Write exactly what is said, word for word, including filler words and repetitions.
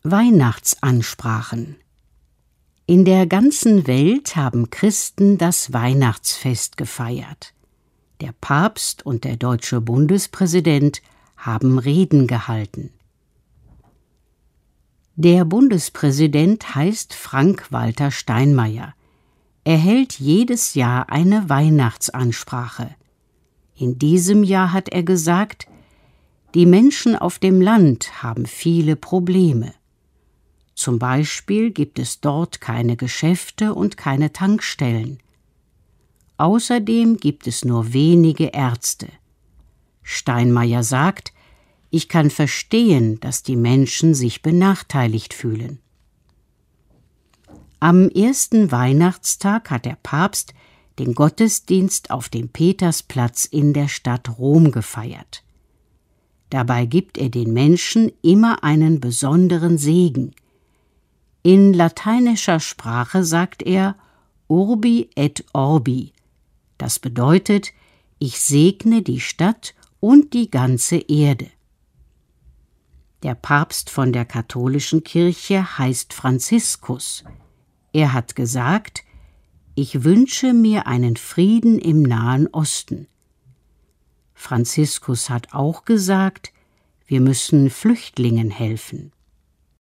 Weihnachtsansprachen. In der ganzen Welt haben Christen das Weihnachtsfest gefeiert. Der Papst und der deutsche Bundespräsident haben Reden gehalten. Der Bundespräsident heißt Frank-Walter Steinmeier. Er hält jedes Jahr eine Weihnachtsansprache. In diesem Jahr hat er gesagt, die Menschen auf dem Land haben viele Probleme. Zum Beispiel gibt es dort keine Geschäfte und keine Tankstellen. Außerdem gibt es nur wenige Ärzte. Steinmeier sagt, ich kann verstehen, dass die Menschen sich benachteiligt fühlen. Am ersten Weihnachtstag hat der Papst den Gottesdienst auf dem Petersplatz in der Stadt Rom gefeiert. Dabei gibt er den Menschen immer einen besonderen Segen. In lateinischer Sprache sagt er Urbi et Orbi. Das bedeutet, ich segne die Stadt und die ganze Erde. Der Papst von der katholischen Kirche heißt Franziskus. Er hat gesagt, ich wünsche mir einen Frieden im Nahen Osten. Franziskus hat auch gesagt, wir müssen Flüchtlingen helfen.